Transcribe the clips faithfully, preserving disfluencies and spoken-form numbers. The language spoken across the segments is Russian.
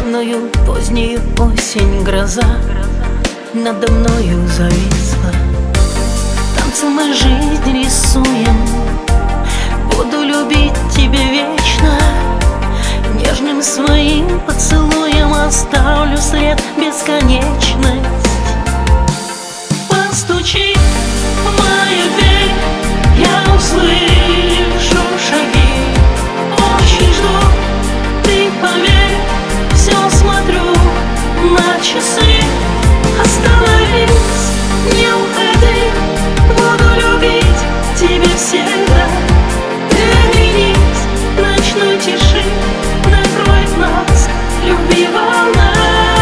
Туманную позднюю осень гроза надо мною зависла. Танцы мы жизнь рисуем, буду любить тебя вечно. Нежным своим поцелуем оставлю след бесконечность. Постучи в мою дверь, я услышу шаги. Очень жду, ты поверь, все смотрю на часы. Остановись, не уходи, буду любить тебя всегда. Ты оглянись, ночной тиши накроет нас любви волна.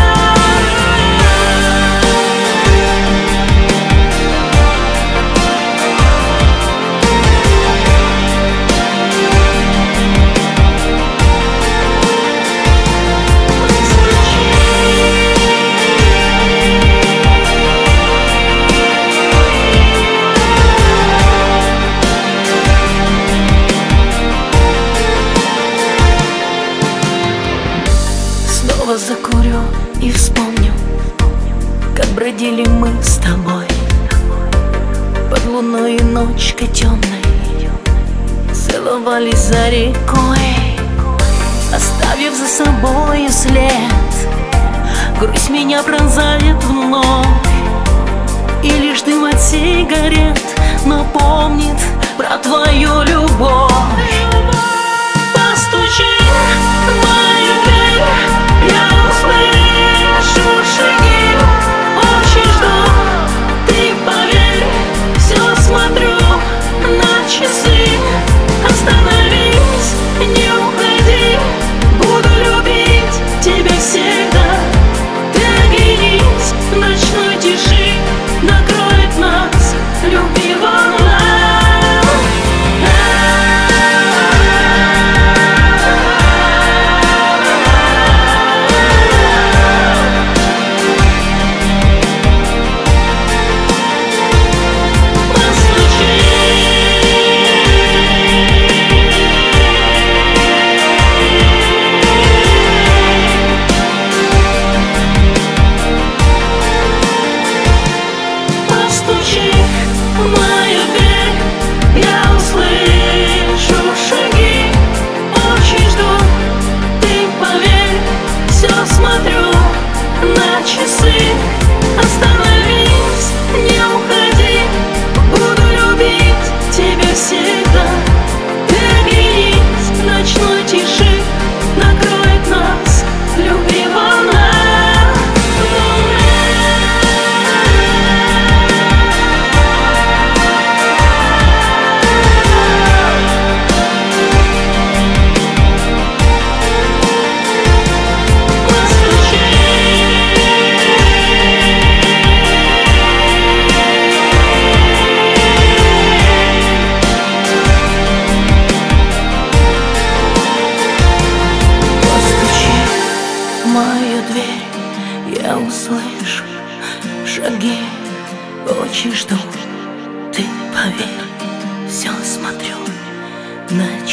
Закурю и вспомню, как бродили мы с тобой под луной и ночкой темной, целовались за рекой, оставив за собой след. Грусть меня пронзает вновь, и лишь дым от сигарет напомнит про твою любовь. Постучи в мою дверь, я услышу шаги. Очень жду, ты поверь, все смотрю на часы. Остановись, не уходи, буду любить тебя всегда. Ты оглянись, ночной тиши накроет нас любви волна. Остановись, не уходи, буду любить тебя всегда. Ты оглянись, ночной тиши накроет нас любви волна. Мою дверь, я услышу шаги. Очень жду, ты поверь, все смотрю на